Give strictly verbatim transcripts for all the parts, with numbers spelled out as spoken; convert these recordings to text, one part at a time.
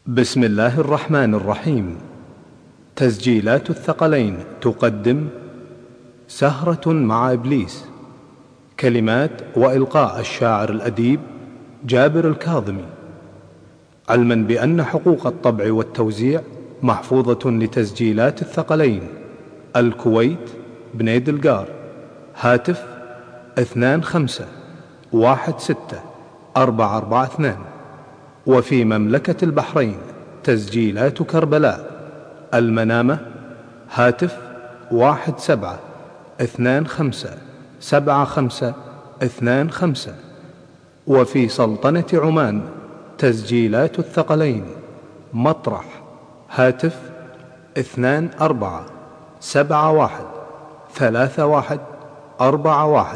بسم الله الرحمن الرحيم. تسجيلات الثقلين تقدم سهرة مع إبليس، كلمات وإلقاء الشاعر الأديب جابر الكاظمي، علما بأن حقوق الطبع والتوزيع محفوظة لتسجيلات الثقلين، الكويت، بنيد القار. هاتف اثنان خمسة واحد ستة أربعة أربعة اثنان. وفي مملكة البحرين تسجيلات كربلاء، المنامة، هاتف واحد سبعة اثنان خمسة سبعة خمسة اثنان خمسة. وفي سلطنة عمان تسجيلات الثقلين، مطرح، هاتف اثنان أربعة سبعة واحد ثلاثة واحد أربعة واحد.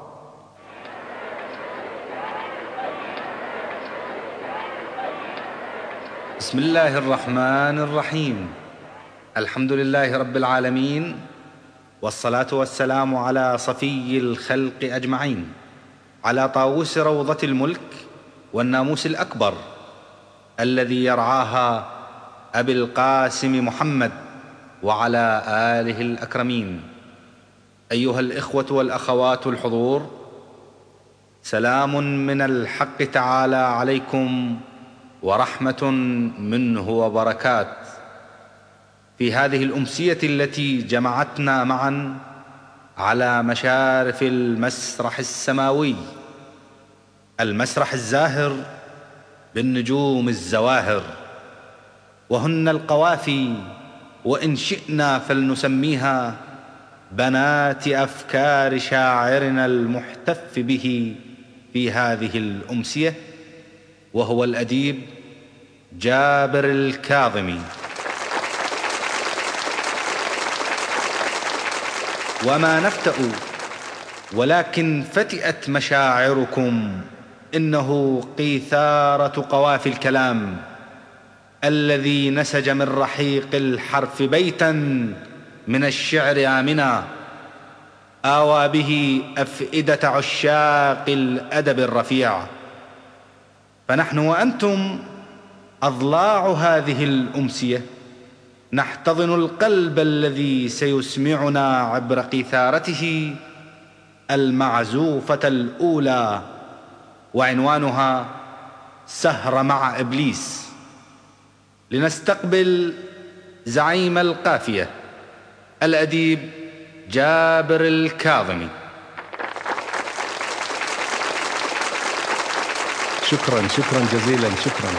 بسم الله الرحمن الرحيم. الحمد لله رب العالمين، والصلاة والسلام على صفي الخلق أجمعين، على طاووس روضة الملك والناموس الأكبر الذي يرعاها أبي القاسم محمد وعلى آله الأكرمين. أيها الإخوة والأخوات الحضور، سلام من الحق تعالى عليكم ورحمة منه وبركات في هذه الأمسية التي جمعتنا معا على مشارف المسرح السماوي، المسرح الزاهر بالنجوم الزواهر، وهن القوافي، وإن شئنا فلنسميها بنات أفكار شاعرنا المحتف به في هذه الأمسية، وهو الأديب جابر الكاظمي. وما نفتأ ولكن فتئت مشاعركم، إنه قيثارة قوافي الكلام الذي نسج من رحيق الحرف بيتا من الشعر آمنا، آوى به أفئدة عشاق الأدب الرفيع. فنحن وأنتم أضلاع هذه الأمسية نحتضن القلب الذي سيسمعنا عبر قيثارته المعزوفة الأولى، وعنوانها سهرة مع إبليس، لنستقبل زعيم القافية الأديب جابر الكاظمي. شكرا شكرا جزيلا شكرا.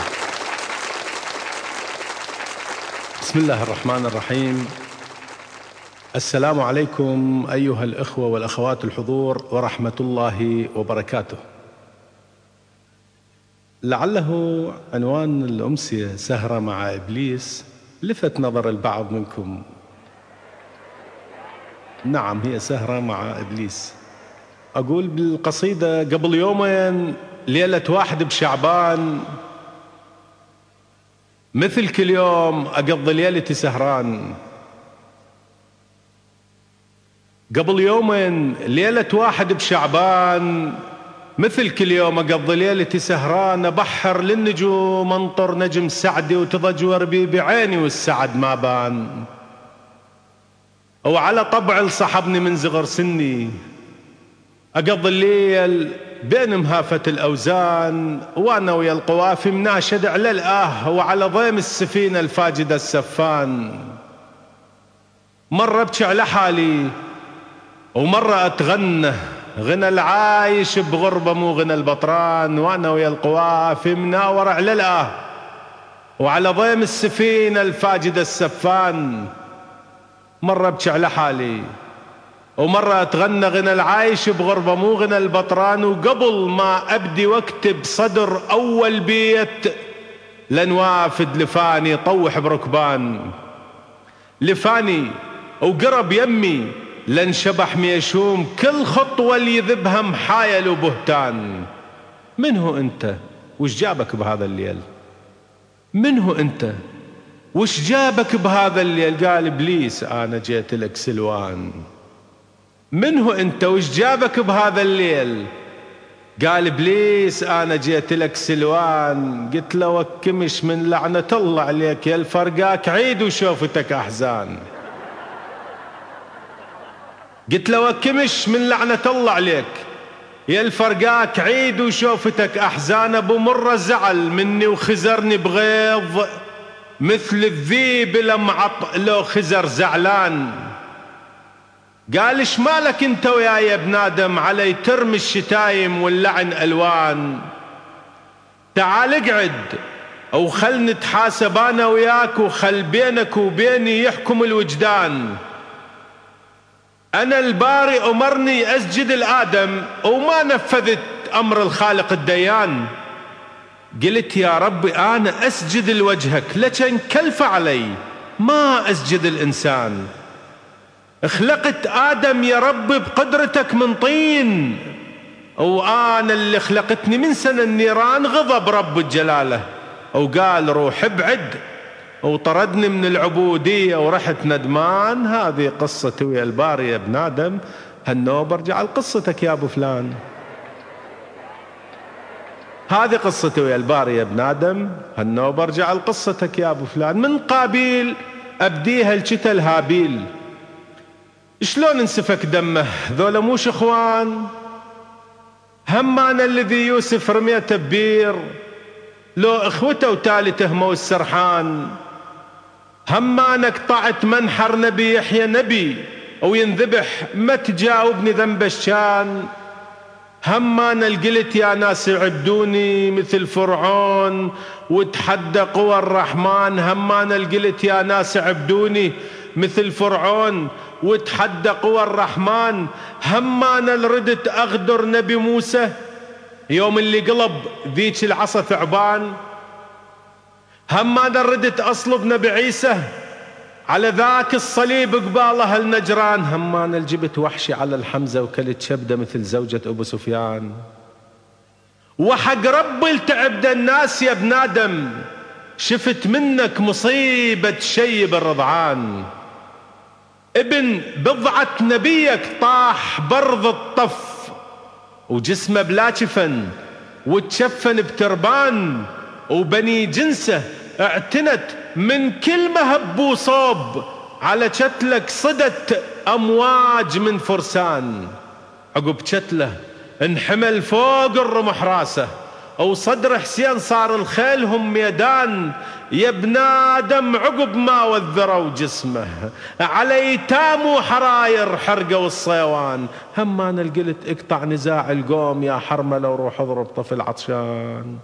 بسم الله الرحمن الرحيم. السلام عليكم أيها الإخوة والأخوات الحضور ورحمة الله وبركاته. لعله عنوان الأمسية سهرة مع إبليس لفت نظر البعض منكم. نعم، هي سهرة مع إبليس. أقول بالقصيدة: قبل يومين ليلة واحد بشعبان، مثل كل يوم أقضي ليلتي سهران. قبل يومين ليلة واحد بشعبان، مثل كل يوم أقضي ليلتي سهران. أبحر للنجوم أنطر نجم سعدي، وتضج وربي بعيني والسعد ما بان. وعلى طبع لصحبني من صغر سني، أقضي الليل بين مهافة الأوزان، وأنا ويا القوافي مناشد على الآه، وعلى ضيم السفينة الفاجدة السفان. مرة أبكي على حالي ومرة أتغنى غنى العايش بغربة مو غنى البطران، وأنا ويا القوافي مناور على الآه، وعلى ضيم السفينة الفاجدة السفان. مرة أبكي على حالي ومرة أتغنى غنى العايش بغربة مو غنى البطران. وقبل ما أبدي واكتب صدر أول بيت، لن وافد لفاني طوح بركبان. لفاني وقرب يمي لن شبح ميشوم، كل خطوة اللي يذبها محايل وبهتان. من هو أنت؟ وش جابك بهذا الليل؟ من هو أنت؟ وش جابك بهذا الليل؟ قال: إبليس أنا جيت لك سلوان. من هو أنت؟ وش جابك بهذا الليل؟ قال إبليس أنا جيت لك سلوان، قلت له وكمش من لعنة الله عليك يا الفرقاك عيد وشوفتك أحزان. قلت له وكمش من لعنة الله عليك يا الفرقاك عيد وشوفتك أحزان. أبو مرة زعل مني وخزرني بغيظ مثل الذيب لمعط لو خزر زعلان. قال ايش مالك انت وياي يا ابن آدم علي ترمي الشتايم واللعن ألوان. تعال اقعد وخل نتحاسب أنا وياك وخل بينك وبيني يحكم الوجدان. أنا الباري أمرني أسجد الآدم وما نفذت أمر الخالق الديان. قلت يا ربي أنا أسجد لوجهك لكن كلف علي ما أسجد الإنسان. خلقت آدم يا رب بقدرتك من طين، وأنا اللي خلقتني من سنة النيران. غضب رب الجلالة وقال روح ابعد وطردني من العبودية ورحت ندمان. هذه قصتي ويا الباري يا ابن آدم، هالنوب ارجع لقصتك يا أبو فلان. هذه قصتي ويا الباري يا ابن آدم، هالنوب ارجع لقصتك يا أبو فلان. من قابيل أبديها الشتى الهابيل، شلون انسفك دمه ذولا موش اخوان. همانا الذي يوسف رميته ببير لو اخوته وتالي تهموا السرحان. همانا قطعت منحر نبي يحيى نبي وينذبح ما تجاوبني ذنب الشان. همانا القلت يا ناس عبدوني مثل فرعون وتحدى قوى الرحمن. همانا القلت يا ناس عبدوني مثل فرعون وتحدى قوى الرحمن. همانا الردت أغدر نبي موسى يوم اللي قلب ذيك العصا ثعبان. همانا الردت أصلب نبي عيسى على ذاك الصليب قباله النجران. همانا الجبت وحشي على الحمزة وكلت شبدة مثل زوجة أبو سفيان. وحق رب التعبد الناس يا ابن آدم شفت منك مصيبة شيب الرضعان. ابن بضعة نبيك طاح برض الطف وجسمه بلا جفن وتشفن بتربان. وبني جنسه اعتنت من كل مهب وصوب على شتلك صدت أمواج من فرسان. عقب شتله انحمل فوق الرمح راسه وصدر حسين صار الخيلهم ميدان. يا ابن آدم عقب ما وذروا جسمه على يتام وحراير حرقوا الصيوان. همانا القلت اقطع نزاع القوم يا حرملة وروح اضرب طفل عطشان.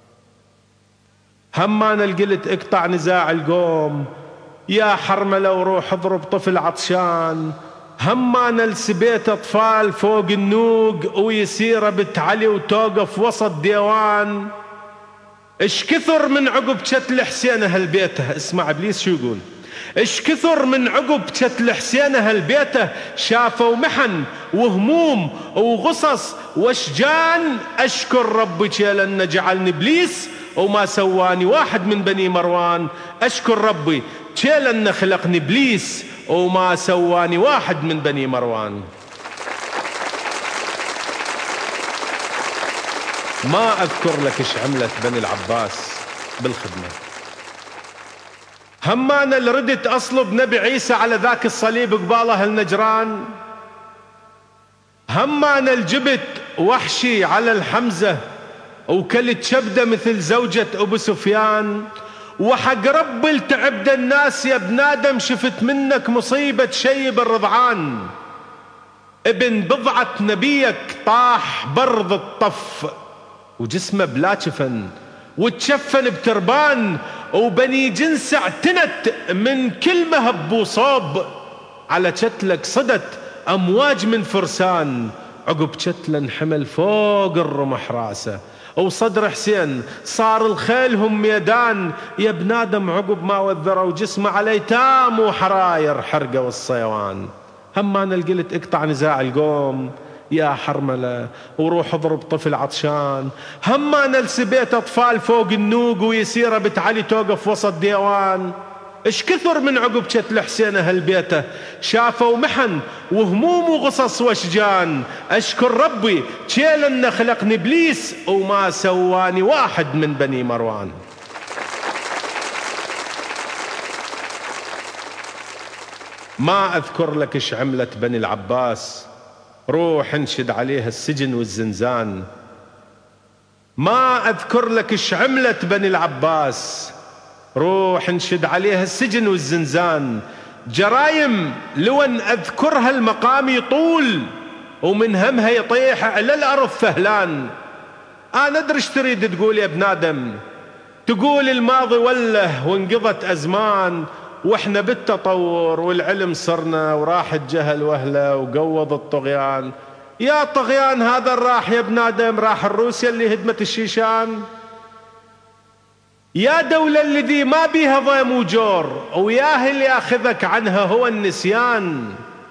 همانا القلت اقطع نزاع القوم يا حرملة وروح اضرب طفل عطشان. همانا السبيت اطفال فوق النوق ويسير بنت علي وتوقف وسط ديوان. اش كثر من عقب شتل حسين اهل بيته. اسمع ابليس شو يقول. اش كثر من عقب شتل حسين اهل بيته شافوا محن وهموم وغصص واشجان. اشكر ربك لأنه جعلني ابليس وما سواني واحد من بني مروان. اشكر ربي لأنه خلقني ابليس وما سواني واحد من بني مروان. ما أذكر لك إيش عملت بني العباس بالخدمة. همانا اللي ردت أصلب نبي عيسى على ذاك الصليب قباله النجران. همانا الجبت وحشي على الحمزة وكلت شبدة مثل زوجة أبو سفيان. وحق رب التعبد الناس يا ابن آدم شفت منك مصيبة شيب الرضعان. ابن بضعة نبيك طاح برض الطف وجسمه بلا جفن وتشفن بتربان. وبني جنس اعتنت من كل مهب وصوب على شتلك صدت أمواج من فرسان. عقب شتله انحمل فوق الرمح راسه وصدر حسين صار الخيلهم ميدان. يا ابن آدم عقب ما وذروا جسمه على يتام وحراير حرقوا الصيوان. همانا القلت اقطع نزاع القوم يا حرملة وروح اضرب طفل عطشان. همانا السبيت اطفال فوق النوق ويسير بنت علي توقف وسط ديوان. اش كثر من عقب جت الحسين اهل بيته شافوا محن وهموم وغصص واشجان. اشكر ربي جيل انه خلقني ابليس وما سواني واحد من بني مروان. ما اذكر لك اش عملت بني العباس، روح انشد عليها السجن والزنزان. ما اذكر لك اش عملت بني العباس، روح انشد عليها السجن والزنزان. جرايم لو ان اذكرها المقام يطول ومن همها يطيح على الارض فهلان. انا ادري ايش تريد تقول يا ابن ادم، تقول الماضي وله وانقضت ازمان واحنا بالتطور والعلم صرنا وراح الجهل وهله وقوض الطغيان. يا طغيان هذا راح يا ابن ادم، راح الروسيا اللي هدمت الشيشان. يا دولة الذي ما بيها ضيم وجور وياه اللي ياخذك عنها هو النسيان.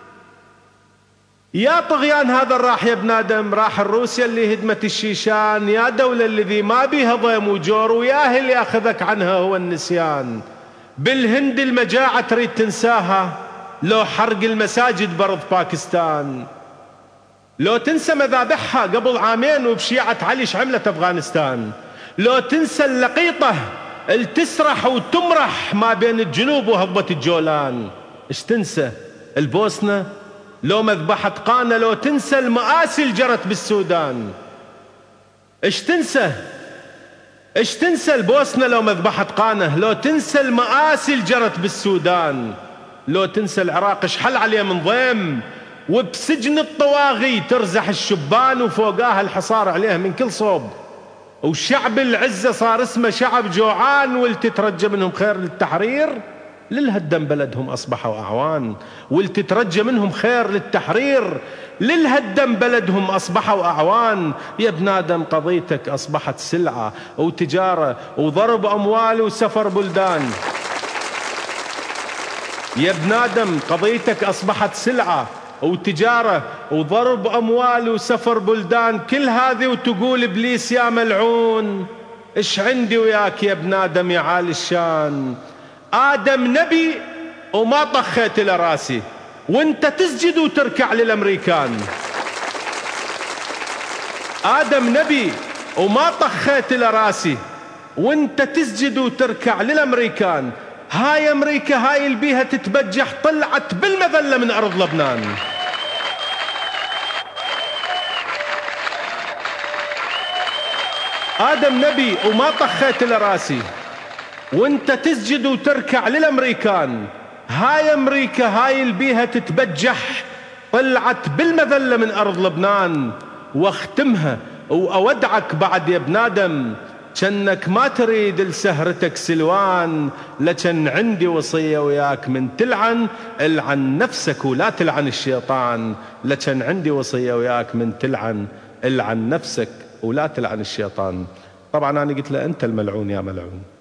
يا طغيان هذا راح يا ابن ادم، راح الروسيا اللي هدمت الشيشان. يا دولة الذي ما بيها ضيم وجور وياه اللي ياخذك عنها هو النسيان. بالهند المجاعة تريد تنساها، لو حرق المساجد برض باكستان. لو تنسى مذابحها قبل عامين وبشيعة علي شعملت افغانستان. لو تنسى اللقيطة التسرح وتمرح ما بين الجنوب وهضبة الجولان. ايش تنسى البوسنة؟ لو مذبحة قانا. لو تنسى المآسي اللي جرت بالسودان. ايش تنسى ايش تنسى البوسنة لو مذبحة قانا. لو تنسى المآسي اللي جرت بالسودان. لو تنسى العراق ايش حل عليه من ضيم وبسجن الطواغي ترزح الشبان وفوقاها الحصار عليه من كل صوب. وشعب العزة صار اسمه شعب جوعان والتترجى منهم خير للتحرير للهدم بلدهم أصبحوا أعوان. والتترجى منهم خير للتحرير للهدم بلدهم أصبحوا أعوان. يا ابن آدم قضيتك أصبحت سلعة وتجارة وضرب أموال وسفر بلدان. يا ابن آدم قضيتك أصبحت سلعة وتجارة وضرب أموال وسفر بلدان. كل هذه وتقول إبليس يا ملعون. إيش عندي وياك يا ابن آدم يا عالي الشان؟ آدم نبي وما طخيت لراسي وانت تسجد وتركع للأمريكان. آدم نبي وما طخيت لراسي وانت تسجد وتركع للأمريكان. هاي أمريكا هاي البيها تتبجح طلعت بالمذلة من أرض لبنان. آدم نبي وما طخيت لراسي وانت تسجد وتركع للأمريكان. هاي أمريكا هاي البيها تتبجح طلعت بالمذلة من أرض لبنان. واختمها وأودعك بعد يا ابن آدم جنك ما تريد لسهرتك سلوان. لكن عندي وصية وياك من تلعن العن نفسك ولا تلعن الشيطان. لكن عندي وصية وياك من تلعن العن نفسك ولا تلعن الشيطان. طبعا أنا قلت له أنت الملعون يا ملعون.